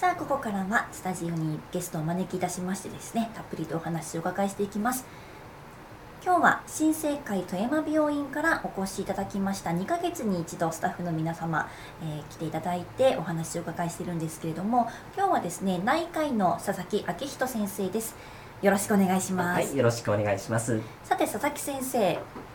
さあここからはスタジオにゲストをお招きいたしましてですね、たっぷりとお話をお伺いしていきます。今日は新生会富山病院からお越しいただきました2ヶ月に一度スタッフの皆様、来ていただいてお話をお伺いしているんですけれども、今日はですね内科医の佐々木明人先生です。よろしくお願いします。 はい、よろしくお願いします。 さて佐々木先生、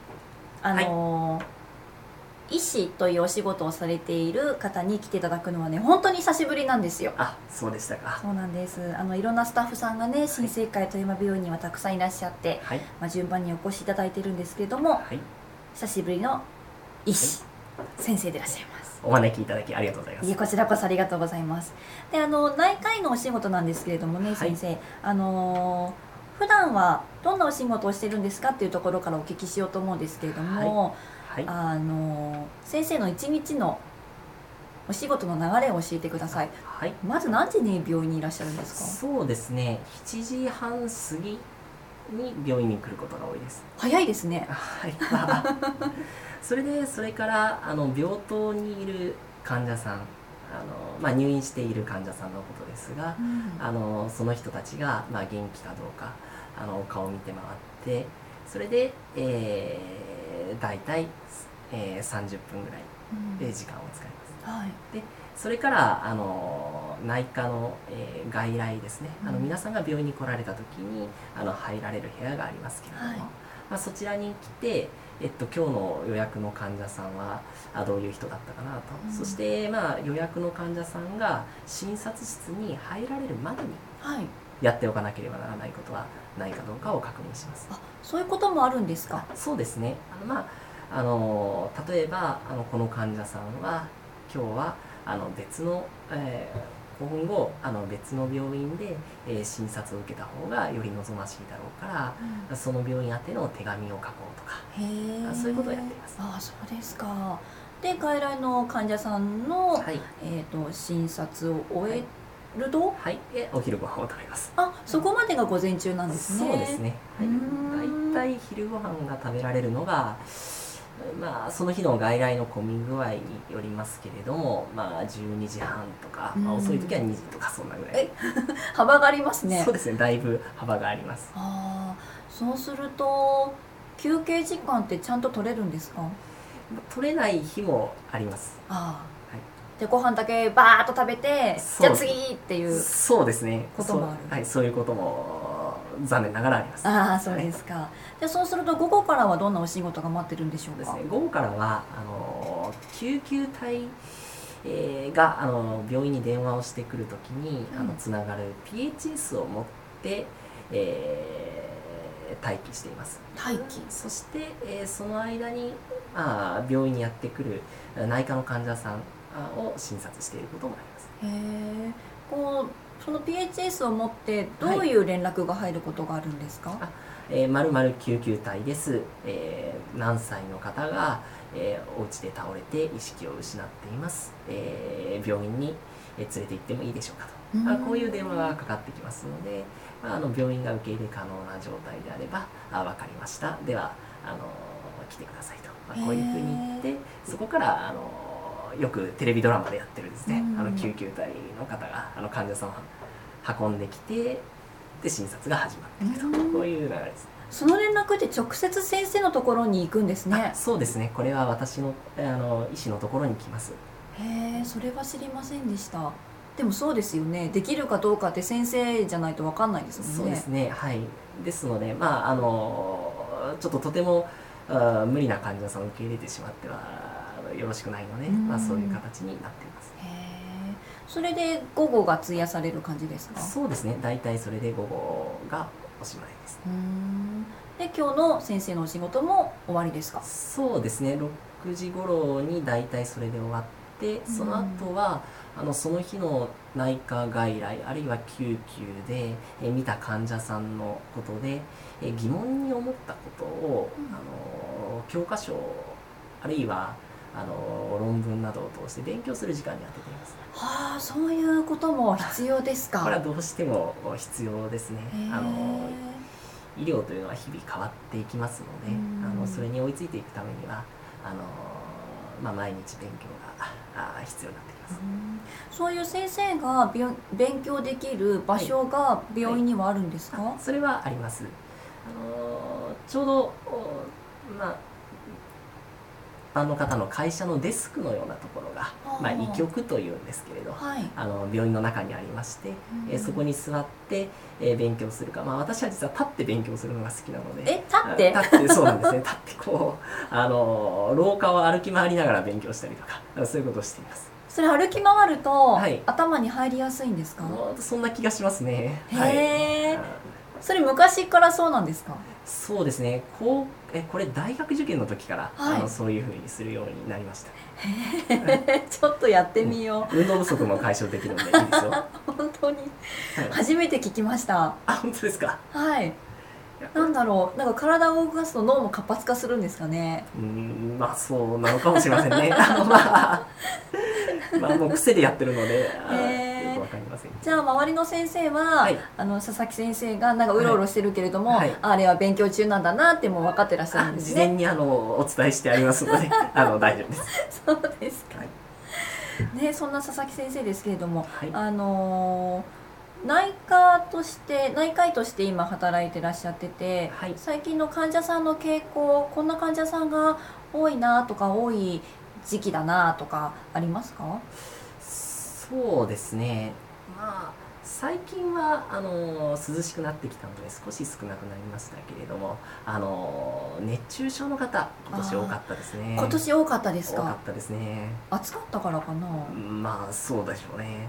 医師というお仕事をされている方に来ていただくのはね、本当に久しぶりなんですよ。 あ、そうでしたか。 そうなんです。いろんなスタッフさんがね、新生会富山病院にはたくさんいらっしゃって、 はい、 順番にお越しいただいているんですけれども、 はい、 久しぶりの医師、先生でいらっしゃいます。 お招きいただきありがとうございます。 いえ、こちらこそありがとうございます。で、内科医のお仕事なんですけれどもね、先生、普段はどんなお仕事をしてるんですかっていうところからお聞きしようと思うんですけれども、先生の一日のお仕事の流れを教えてください。 はい、 まず何時に病院にいらっしゃるんですか？ そうですね、7時半過ぎに病院に来ることが多いです。 早いですね。 はい、それから病棟にいる患者さん、入院している患者さんのことですが、その人たちが、元気かどうか顔を見て回って、それで、大体、30分ぐらいで時間を使います。 はい、でそれから内科の、外来ですね、皆さんが病院に来られた時に入られる部屋がありますけれども、そちらに来て、今日の予約の患者さんはどういう人だったかなと、そして、予約の患者さんが診察室に入られるまでにやっておかなければならないことはないかどうかを確認します。 そういうこともあるんですか？ そうですね。例えばこの患者さんは今日は別の、今後別の病院で、診察を受けた方がより望ましいだろうから、その病院宛ての手紙を書こうとか、そういうことをやっています。 そうですか。で、外来の患者さんの、診察を終えると、 お昼ご飯を食べます。 そこまでが午前中なんですね。 そうですね。だいたい昼ご飯が食べられるのが、その日の外来の混み具合によりますけれども、12時半とか、遅い時は2時とかそんなぐらい。 幅がありますね。 そうですね、だいぶ幅があります。 そうすると休憩時間ってちゃんと取れるんですか？ 取れない日もあります。 で、ご飯だけバーッと食べて、じゃあ次っていうそうですね、 こともある。 そういうことも残念ながらあります。 そうですか。で、そうすると午後からはどんなお仕事が待ってるんでしょうか？ 午後からは救急隊が病院に電話をしてくるときにつながる PHS を持って、待機しています。そして、その間に病院にやってくる内科の患者さんを診察していることもあります。 その PHS を持ってどういう連絡が入ることがあるんですか？ 〇〇救急隊です、何歳の方が、お家で倒れて意識を失っています、病院に連れて行ってもいいでしょうかと、こういう電話がかかってきますので、病院が受け入れ可能な状態であれば分かりました、では来てくださいと、こういうふうに言って、そこからよくテレビドラマでやってるですね、救急隊の方が患者さんを運んできて、で診察が始まっていくと、こういう流れです。 その連絡って直接先生のところに行くんですね。 そうですね、これは私の医師のところに来ます。 それは知りませんでした。でもそうですよね、できるかどうかって先生じゃないと分かんないですもんね。 そうですね、ですので、ちょっととても無理な患者さんを受け入れてしまってはよろしくないので、そういう形になっています。 それで午後が費やされる感じですか？ そうですね、大体それで午後がおしまいです。 で、今日の先生のお仕事も終わりですか？ そうですね、6時頃に大体それで終わって、その後はその日の内科外来あるいは救急で見た患者さんのことで疑問に思ったことを教科書あるいは論文などを通して勉強する時間に当てています。 そういうことも必要ですか？ これはどうしても必要ですね。医療というのは日々変わっていきますので、それに追いついていくためには毎日勉強が必要になってきます。 ます。 そういう先生が勉強できる場所が病院にはあるんですか？ それはあります。ちょうどまあ一般の方の会社のデスクのようなところが、医局というんですけれど、病院の中にありまして、そこに座って、勉強するか、私は実は立って勉強するのが好きなので、立ってそうなんですね。立ってこう廊下を歩き回りながら勉強したりとか、そういうことをしています。 それ歩き回ると、頭に入りやすいんですか？ そんな気がしますね。 へえ。それ昔からそうなんですか？ そうですね。これ大学受験の時から、そういうふうにするようになりました。 ちょっとやってみよう。 運動不足も解消できるのでいいですよ。 本当に、初めて聞きました。 本当ですか？ はい。なんだろう、なんか体を動かすと脳も活発化するんですかね。 そうなのかもしれませんね。もう癖でやってるので、よくわかりません。 じゃあ周りの先生は、佐々木先生がなんかうろうろしてるけれども、あれは勉強中なんだなってもう分かってらっしゃるんですね。 事前にお伝えしてありますので大丈夫です。 そうですか。ね、そんな佐々木先生ですけれども、内科医として今働いてらっしゃってて、最近の患者さんの傾向、こんな患者さんが多いなとか多い時期だなとかありますか？ そうですね。最近は涼しくなってきたので少し少なくなりましたけれども、熱中症の方今年多かったですね。 今年多かったですか？ 多かったですね。 暑かったからかな。 そうでしょうね。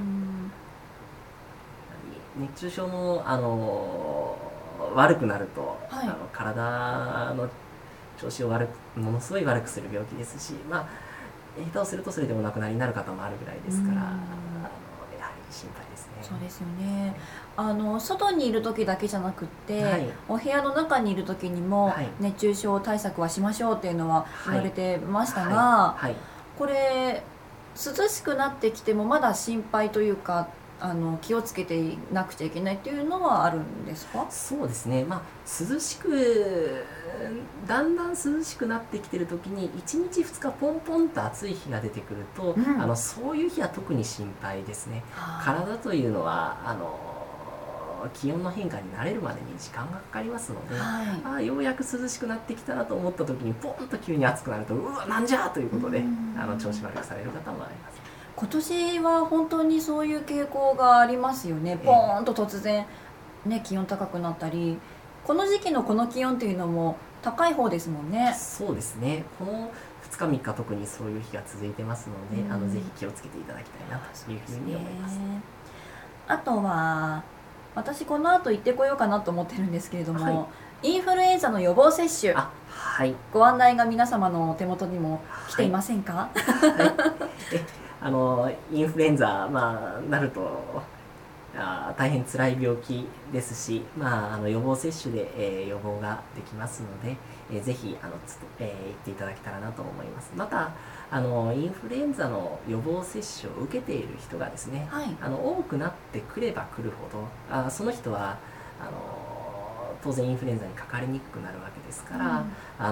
熱中症も悪くなると、体の調子をものすごい悪くする病気ですし、下手をするとそれでお亡くなりになる方もあるぐらいですから、やはり心配ですね。 そうですよね。外にいる時だけじゃなくって、お部屋の中にいる時にも熱中症対策はしましょうっていうのは言われてましたが、これ涼しくなってきてもまだ心配というか、気をつけていなくちゃいけないっていうのはあるんですか？ そうですね。だんだん涼しくなってきてる時に1日2日ポンポンと暑い日が出てくると、そういう日は特に心配ですね。体というのは気温の変化に慣れるまでに時間がかかりますので、ようやく涼しくなってきたなと思った時にポンと急に暑くなると、うわなんじゃということで調子悪くされる方もあります。 今年は本当にそういう傾向がありますよね。ポーンと突然、気温高くなったり、この時期のこの気温っていうのも高い方ですもんね。 そうですね。この2日3日特にそういう日が続いてますので、ぜひ気をつけていただきたいなというふうに思います。 あとは私この後行ってこようかなと思ってるんですけれども、インフルエンザの予防接種、ご案内が皆様のお手元にも来ていませんか？ インフルエンザ、なると大変辛い病気ですし、予防接種で、予防ができますので、ぜひ行っていただけたらなと思います。またインフルエンザの予防接種を受けている人がですね、多くなってくればくるほど、その人は当然インフルエンザにかかりにくくなるわけですから、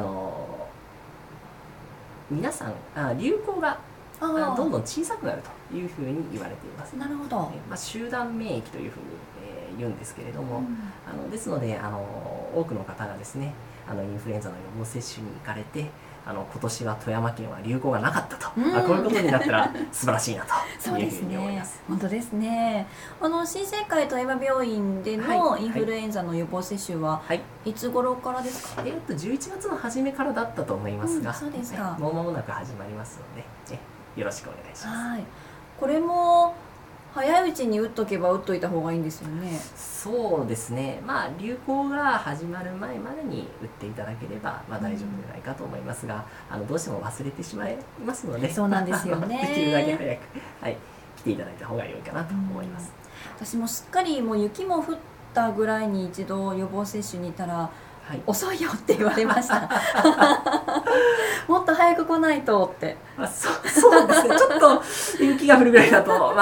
皆さん流行がどんどん小さくなるというふうに言われています。 なるほど。 集団免疫というふうに、言うんですけれども、ですので多くの方がですねインフルエンザの予防接種に行かれて、今年は富山県は流行がなかったと、こういうことになったら素晴らしいなというふうに思います。 本当ですね。新生会富山病院でのインフルエンザの予防接種はいつ頃からですか ？11月の初めからだったと思いますが、 そうですか。 もう間もなく始まりますので、よろしくお願いします。 これも早いうちに打っとけば打っといた方がいいんですよね。 そうですね。流行が始まる前までに打っていただければ大丈夫じゃないかと思いますが、どうしても忘れてしまいますので、 そうなんですよね。 できるだけ早く来ていただいた方が良いかなと思います。 私もすっかりもう雪も降ったぐらいに一度予防接種に行ったら、遅いよって言われましたもっと早く来ないとって。 そうですね。ちょっと雪が降るぐらいだと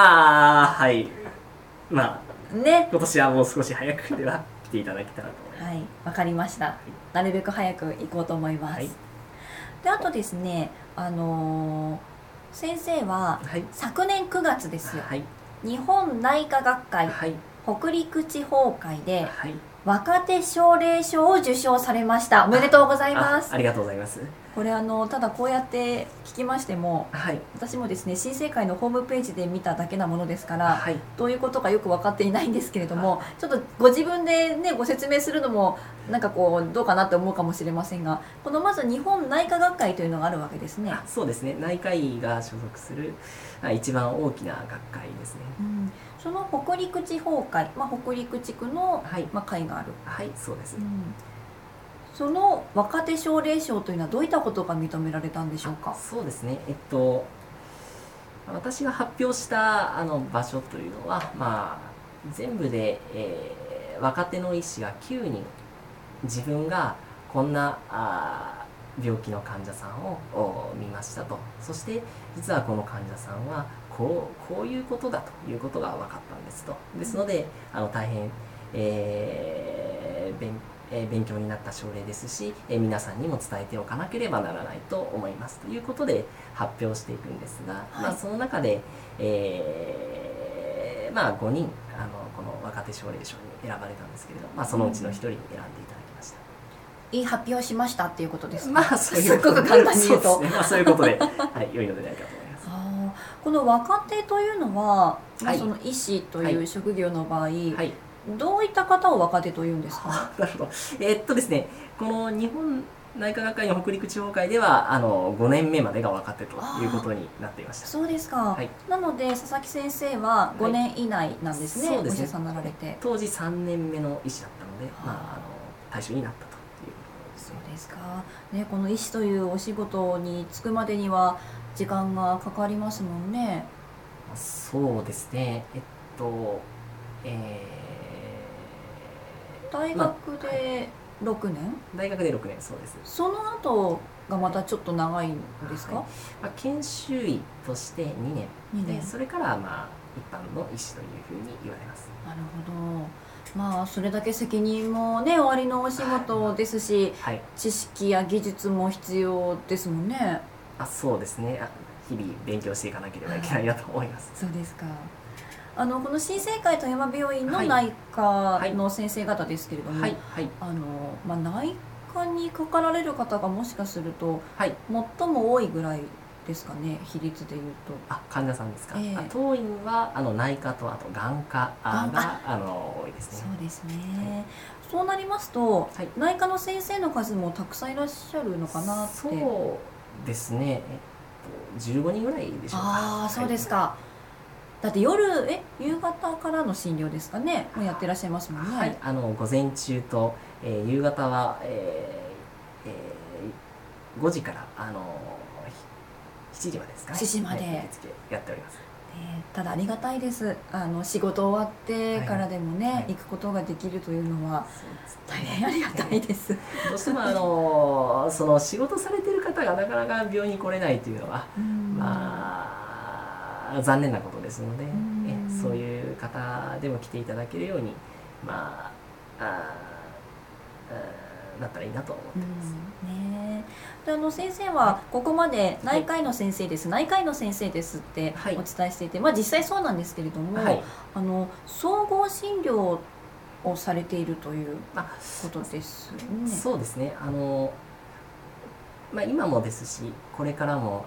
今年はもう少し早くでは来ていただけたらと思います。 わかりました。なるべく早く行こうと思います。であとですね、 先生ははい、 昨年9月ですよ、 はい、 日本内科学会はい、 北陸地方会ではい。 若手奨励賞を受賞されました。おめでとうございます。 ありがとうございます。 これただこうやって聞きましても、 はい、 私もですね新生会のホームページで見ただけなものですから、 はい、 どういうことかよく分かっていないんですけれども、ちょっとご自分でねご説明するのもなんかこうどうかなって思うかもしれませんが、このまず日本内科学会というのがあるわけですね。 そうですね。内科医が所属する一番大きな学会ですね。 その北陸地方会、北陸地区の、 はい、 会がある。 はい、そうです。 その若手奨励賞というのはどういったことが認められたんでしょうか。 そうですね。私が発表した場所というのは、全部で、若手の医師が9人、自分がこんな病気の患者さんを見ましたと。そして実はこの患者さんはこういうことだということが分かったんですと。ですので大変、勉強になった症例ですし、皆さんにも伝えておかなければならないと思いますということで発表していくんですが、 はい、 その中で、5人この若手奨励賞に選ばれたんですけれど、そのうちの1人に選んでいただきました。 いい発表しましたっていうことですか。 そういうすっごく簡単に言うとそうですね。そういうことで、はい、良いのではないかと思います。 この若手というのは、 はい、 その医師という職業の場合、 はい、 どういった方を若手というんですか。 なるほど。ですね、この日本内科学会の北陸地方会では5年目までが若手ということになっていました。 そうですか、 はい、 なので佐々木先生は5年以内なんですね、 そうですね。 お医者さんになられて当時3年目の医師だったので、対象になったということですね。 そうですか、ね、この医師というお仕事に就くまでには時間がかかりますもんね。 そうですね。 大学で6年、 大学で6年、そうです。 その後がまたちょっと長いんですか。 研修医として2年で、それから一般の医師というふうに言われます。 なるほど。それだけ責任もねおありのお仕事ですし、 はい、 知識や技術も必要ですもんね。 そうですね。日々勉強していかなければいけないなと思います。 そうですか。この新生会富山病院の内科の先生方ですけれども、内科にかかられる方がもしかすると、最も多いぐらいですかね、比率でいうと。 患者さんですか。当院は内科とあと眼科が多いですね。 そうですね。そうなりますと、内科の先生の数もたくさんいらっしゃるのかなって。 そうですね。15人ぐらいでしょうか。 そうですか。だって夕方からの診療ですかね、もうやってらっしゃいますもんね。 はい、午前中と、夕方は、5時から7時までですかね。 7時まで、 やっております。 ただありがたいです。仕事終わってからでもね、行くことができるというのは大変ありがたいです。 どうしてもその仕事されている方がなかなか病院に来れないというのは残念なことですので、そういう方でも来ていただけるようになったらいいなと思っています。 で先生はここまで内科医の先生です、内科医の先生ですってお伝えしていて、実際そうなんですけれども、総合診療をされているということですね。 そうですね。今もですし、これからも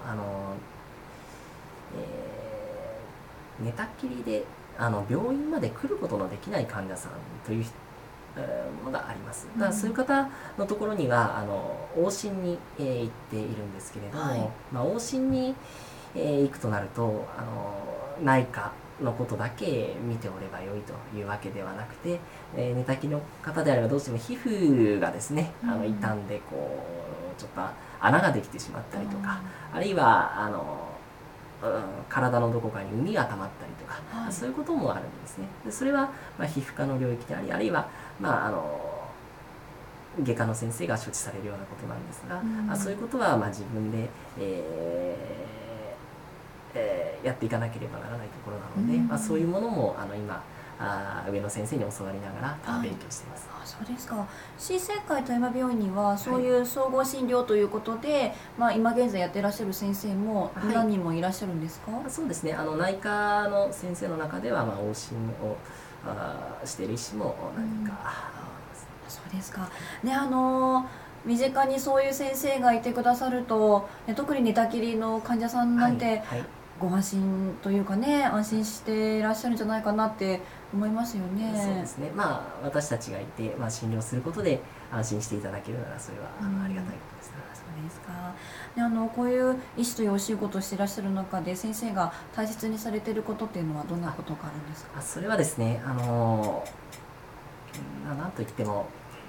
寝たっきりで病院まで来ることのできない患者さんというものがあります。だからそういう方のところには往診に、行っているんですけれども、往診に、行くとなると内科のことだけ見ておればよいというわけではなくて、寝たきりの方であればどうしても皮膚がですね傷んでちょっと穴ができてしまったりとか、あるいは体のどこかに膿が溜まったりとか、そういうこともあるんですね。でそれは皮膚科の領域であり、あるいは外科の先生が処置されるようなことなんですが、そういうことは自分で、やっていかなければならないところなので、そういうものも今上の先生に教わりながら勉強しています。 そうですか。新生会富山病院にはそういう総合診療ということで、今現在やってらっしゃる先生も何人もいらっしゃるんですか？ そうですね、内科の先生の中では、往診をしている医師も何か、 そうですかね。身近にそういう先生がいてくださると、特に寝たきりの患者さんなんて、ご安心というかね、安心していらっしゃるんじゃないかなって思いますよね。 そうですね。私たちがいて、診療することで安心していただけるなら、それはありがたいことですね。 そうですか。で、こういう医師というお仕事をしていらっしゃる中で、先生が大切にされていることっていうのはどんなことがあるんですか？ それはですね、なんといっても、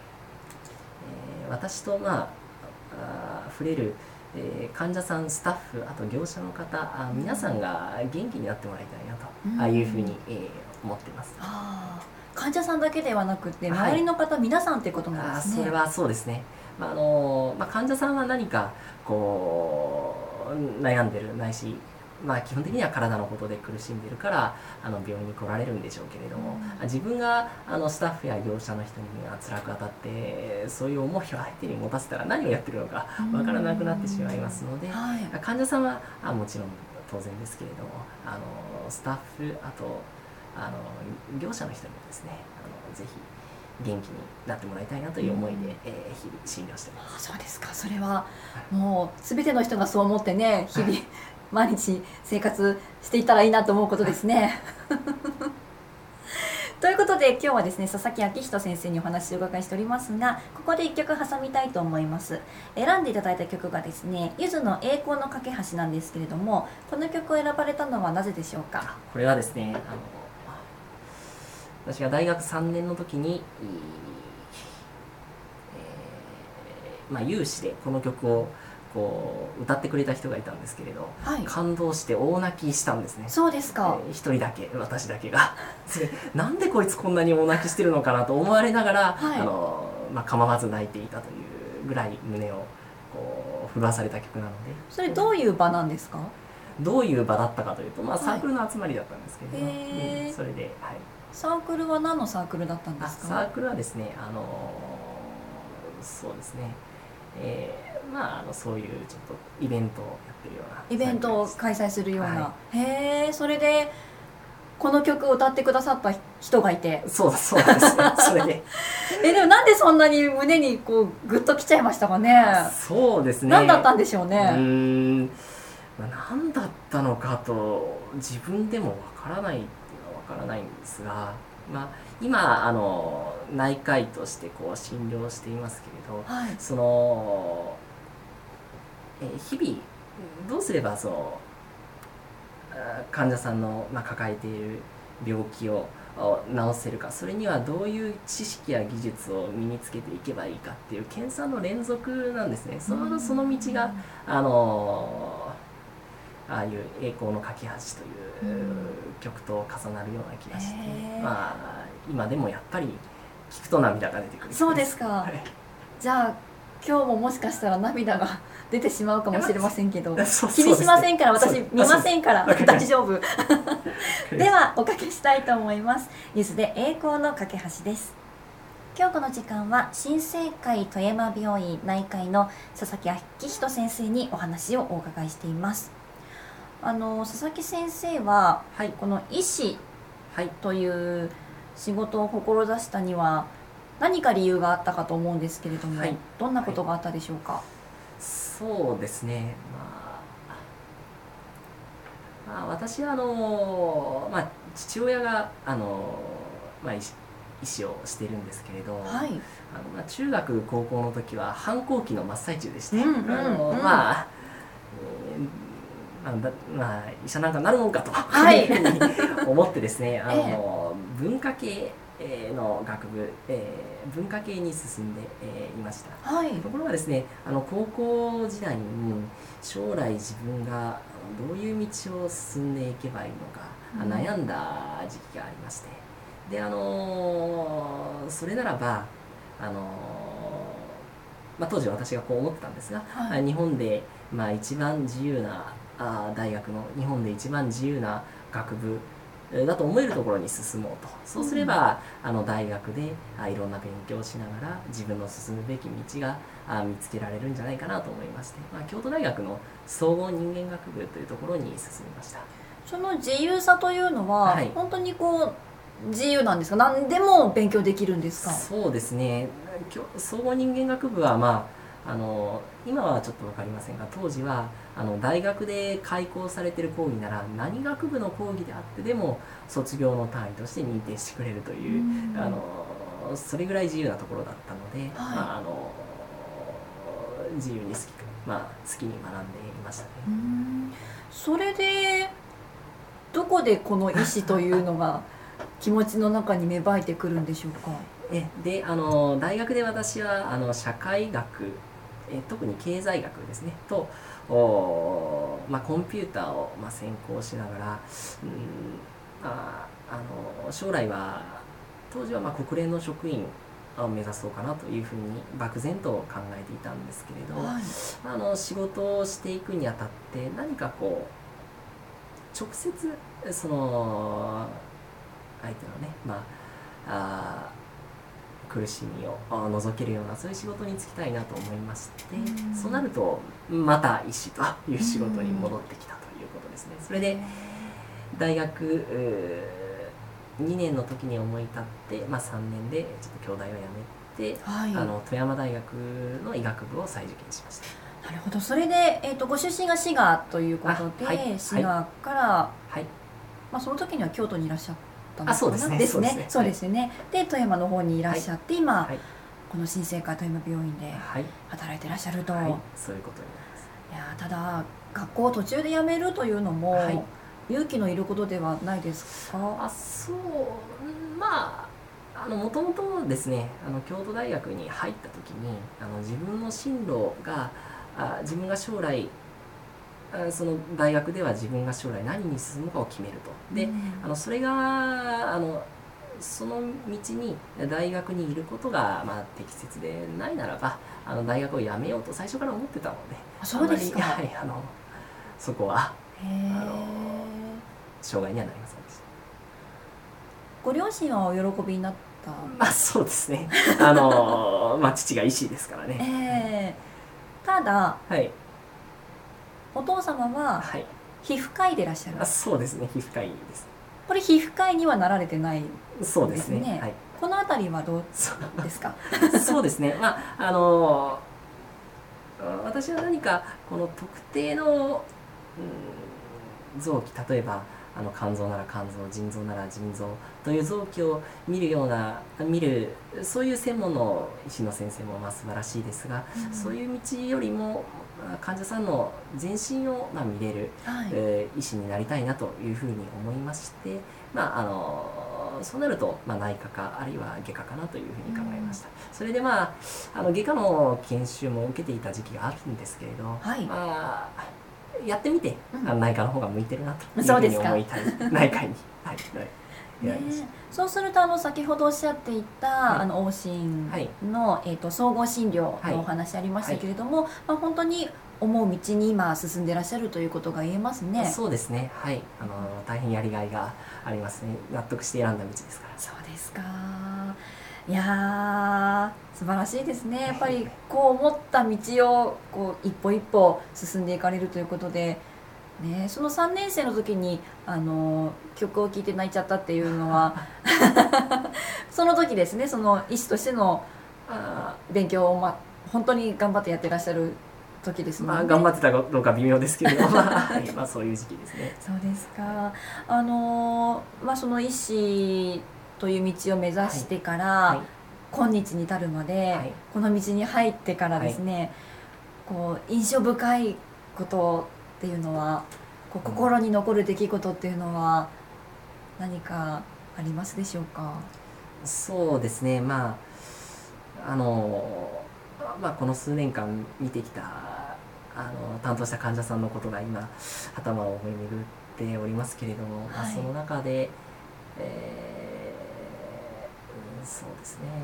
私と触れる患者さん、スタッフ、あと業者の方、皆さんが元気になってもらいたいなというふうに思っています。 患者さんだけではなくて、周りの方、皆さんってことなんですね。 それはそうですね。患者さんは何かこう悩んでるないし、基本的には体のことで苦しんでるから病院に来られるんでしょうけれども、自分がスタッフや業者の人に辛く当たってそういう思いを相手に持たせたら何をやってるのか分からなくなってしまいますので、患者さんはもちろん当然ですけれども、スタッフ、あと業者の人にもですね、ぜひ元気になってもらいたいなという思いで、日々診療しています。 そうですか。それはもう全ての人がそう思ってね、日々毎日生活していたらいいなと思うことですね。ということで今日はですね、佐々木昭仁先生にお話をお伺いしておりますが、ここで1曲挟みたいと思います。選んでいただいた曲がですね、ゆずの栄光の架け橋なんですけれども、この曲を選ばれたのはなぜでしょうか？ これはですね、私が大学3年の時に、有志でこの曲を歌ってくれた人がいたんですけれど、感動して大泣きしたんですね。 そうですか。 一人だけ、私だけがなんでこいつこんなに大泣きしてるのかなと思われながら、構わず泣いていたというぐらい胸を震わされた曲なので。それどういう場なんですか？ どういう場だったかというと、サークルの集まりだったんですけれど、それで、 サークルは何のサークルだったんですか？ サークルはですね、そうですね、そういうちょっとイベントをやってるようなイベントを開催するような、それでこの曲を歌ってくださった人がいて。 そうですね。それででもなんでそんなに胸にグッときちゃいましたかね？ そうですね。 何だったんでしょうね。 何だったのかと自分でもわからないっていうのはわからないんですが、今内科医として診療していますけれど、その日々どうすれば患者さんの抱えている病気を治せるか、それにはどういう知識や技術を身につけていけばいいかっていう研鑽の連続なんですね。その道がああいう「栄光の架け橋」という曲と重なるような気がして、今でもやっぱり聞くと涙が出てくる。 そうですか。じゃあ今日ももしかしたら涙が出てしまうかもしれませんけど、気にしませんから、私見ませんから大丈夫。ではおかけしたいと思います。ゆずで栄光の架け橋です。今日この時間は新生会富山病院内科医の佐々木昭仁先生にお話をお伺いしています。佐々木先生は、この医師という仕事を志したには何か理由があったかと思うんですけれども、どんなことがあったでしょうか？ そうですね、私は父親が医師をしているんですけれど、中学高校の時は反抗期の真っ最中でして、医者なんかなるもんかというふうに思ってですね、文化系の学部、文化系に進んでいました。ところがですね、高校時代に将来自分がどういう道を進んでいけばいいのか悩んだ時期がありまして、でそれならば当時私がこう思ってたんですが、日本で一番自由な大学の日本で一番自由な学部だと思えるところに進もうと。そうすれば、大学でいろんな勉強をしながら自分の進むべき道が見つけられるんじゃないかなと思いまして、京都大学の総合人間学部というところに進みました。 その自由さというのは、本当に自由なんですか？何でも勉強できるんですか？ そうですね。総合人間学部は今はちょっと分かりませんが、当時は大学で開講されている講義なら何学部の講義であってでも卒業の単位として認定してくれるという、それぐらい自由なところだったので、自由に好きに学んでいましたね。 それでどこでこの意思というのが気持ちの中に芽生えてくるんでしょうか？ で大学で私は社会学、特に経済学ですねとコンピューターを専攻しながら、将来は当時は国連の職員を目指そうかなというふうに漠然と考えていたんですけれど、仕事をしていくにあたって何か直接その相手のね、苦しみを除けるようなそういう仕事に就きたいなと思いまして、そうなるとまた医師という仕事に戻ってきたということですね。それで大学2年の時に思い立って、3年でちょっと京大を辞めて、富山大学の医学部を再受験しました。 なるほど。それで、ご出身が滋賀ということで、滋賀から、その時には京都にいらっしゃったんですか？ そうですね。 そうですよね。で富山の方にいらっしゃって、今この新生会富山病院で働いていらっしゃると。 そういうことになります。 いやただ学校を途中で辞めるというのも、勇気のいることではないですか？ もともとですね、京都大学に入った時に自分の進路が自分が将来その大学では自分が将来何に進むかを決めると。で、それがその道に大学にいることが適切でないならば大学を辞めようと最初から思ってたので、 そうですか。 そこは障害にはなりませんでした。 ご両親はお喜びになった？ そうですね。父が医師ですからね。 ただ、お父様は皮膚科医でいらっしゃる？ そうですね、皮膚科医です。 これ皮膚科医にはなられてないですね。 そうですね。 このあたりはどうですか？ そうですね。私は何かこの特定の、臓器、例えば肝臓なら肝臓、腎臓なら腎臓という臓器を見るそういう専門の医師の先生も素晴らしいですが、そういう道よりも患者さんの全身を見れる、医師になりたいなというふうに思いまして、そうなると、内科かあるいは外科かなというふうに考えました。それで外科の研修も受けていた時期があるんですけれど、やってみて、内科の方が向いてるなというふうに思いたい内科にそうすると先ほどおっしゃっていた、往診の、総合診療のお話ありましたけれども、本当に思う道に今進んでいらっしゃるということが言えますね。 そうですね。大変やりがいがありますね。納得して選んだ道ですから。 そうですか。いや素晴らしいですね。やっぱり思った道を一歩一歩進んでいかれるということで、その3年生の時に曲を聴いて泣いちゃったっていうのはその時ですね、その医師としての勉強を本当に頑張ってやってらっしゃる時ですもんね。 頑張ってたかどうか微妙ですけれどもそういう時期ですね。 そうですか。その医師という道を目指してから、今日に至るまで、この道に入ってからですね、印象深いことっていうのは心に残る出来事っていうのは何かありますでしょうか？ そうですね。この数年間見てきた担当した患者さんのことが今頭を思い巡っておりますけれども、その中で、そうですね。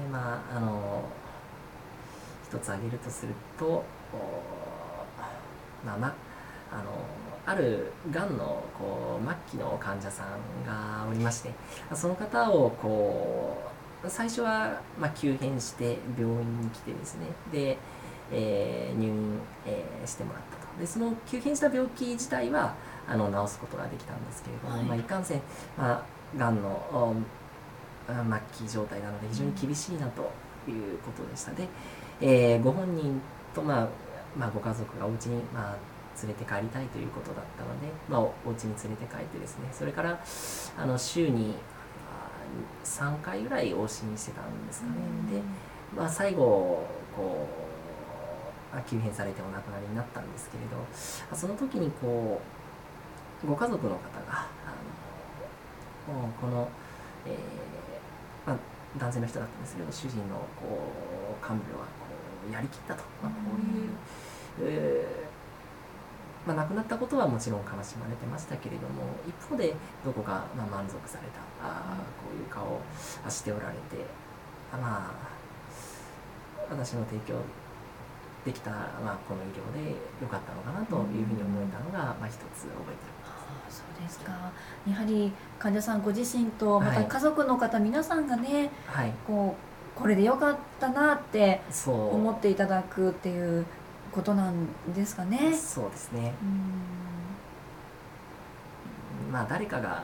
一つ挙げるとすると、 あるがんの末期の患者さんがおりまして、その方を最初は急変して病院に来てですね、で、入院、してもらったと。でその急変した病気自体は治すことができたんですけれども、いかんせん、がんの末期状態なので非常に厳しいなということでした。で、ご本人と、ご家族がお家に、連れて帰りたいということだったので、お家に連れて帰ってですね、それから週に3回ぐらい往診してたんですかね。で、最後急変されてお亡くなりになったんですけれど、その時にご家族の方がこの、男性の人だったんですけど、主人の看病はやりきったと、こういう、亡くなったことはもちろん悲しまれてましたけれども、一方でどこか満足されたこういう顔をしておられて、私の提供できた、この医療で良かったのかなというふうに思えたのが、一つ覚えています。 そうですか。やはり患者さんご自身とまた家族の方、皆さんがね、これで良かったなって思っていただくっていうことなんですかね。 そうですね。誰かが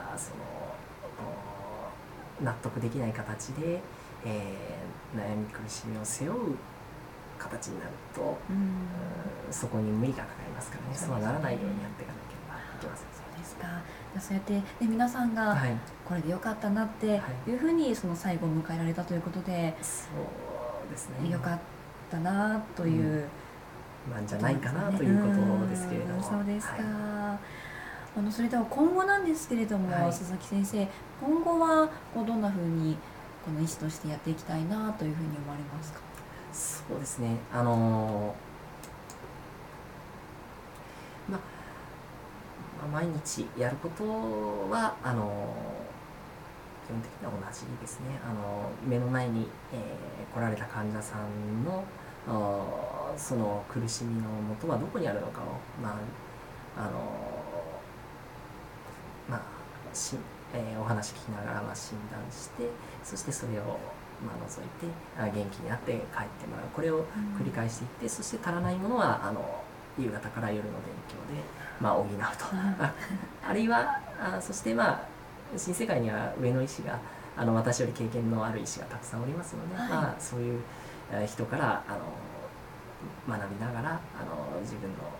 納得できない形で、悩み苦しみを背負う形になると、そこに無理がかかりますからね。そうはならないようにやっていかなければいけません。 そうですか。そうやって、皆さんがこれで良かったなっていうふうに最後を迎えられたということで、 そうですね。 良かったなという、 なんじゃないかなということですけれども。 そうですか。それでは今後なんですけれども、佐々木先生、今後はどんなふうにこの医師としてやっていきたいなというふうに思われますか？ そうですね。毎日やることは基本的には同じですね。目の前に、来られた患者さんのその苦しみの元はどこにあるのかを、お話聞きながら診断して、そしてそれを除いて元気になって帰ってもらう、これを繰り返していって、そして足らないものは夕方から夜の勉強で補うとあるいはそして新世界には上の医師が私より経験のある医師がたくさんおりますので、そういう人から学びながら自分の、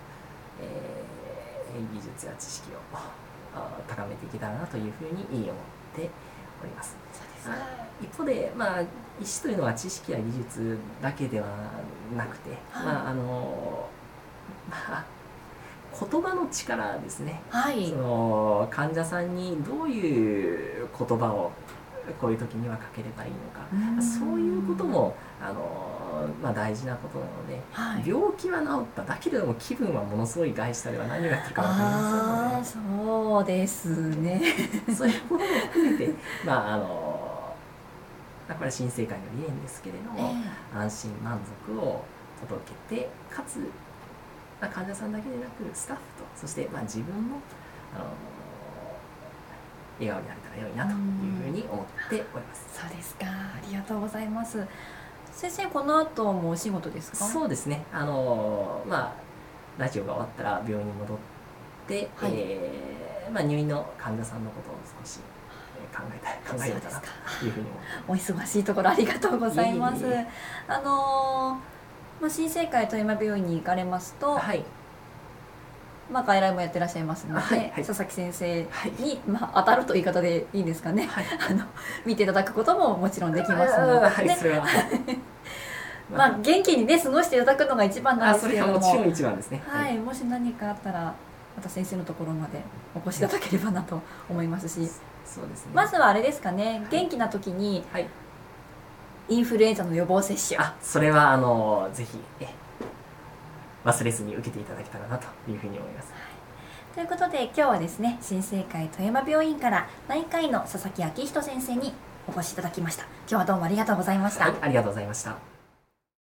技術や知識を高めていけたらなというふうに思っております。一方で、医師というのは知識や技術だけではなくて、言葉の力ですね。その患者さんにどういう言葉をこういう時にはかければいいのか、そういうことも大事なことなので、病気は治っただけでも気分はものすごい害したりは何をやってるか分かりますよね。 そうですね。 そういうものも含めてこれは新生会の理念ですけれども、安心満足を届けて、かつ患者さんだけでなくスタッフと、そして自分も笑顔になれたら良いなというふうに思っております。 そうですか。ありがとうございます。先生、この後もお仕事ですか？ そうですね。ラジオが終わったら病院に戻って、入院の患者さんのことを少し考えようかなというふうに思って。 お忙しいところありがとうございます。新生会富山病院に行かれますと、外来もやってらっしゃいますので、佐々木先生に、当たるという言い方でいいんですかね、見ていただくことももちろんできますので、元気にね過ごしていただくのが一番なんですけれども、 それはもちろん一番ですね。 もし何かあったらまた先生のところまでお越しいただければなと思いますし、 そうですね。 まずはあれですかね、元気な時にインフルエンザの予防接種、 それはぜひ忘れずに受けていただけたらなというふうに思います。 ということで今日はですね、新生会富山病院から内科医の佐々木昭仁先生にお越しいただきました。今日はどうもありがとうございました。 ありがとうございました。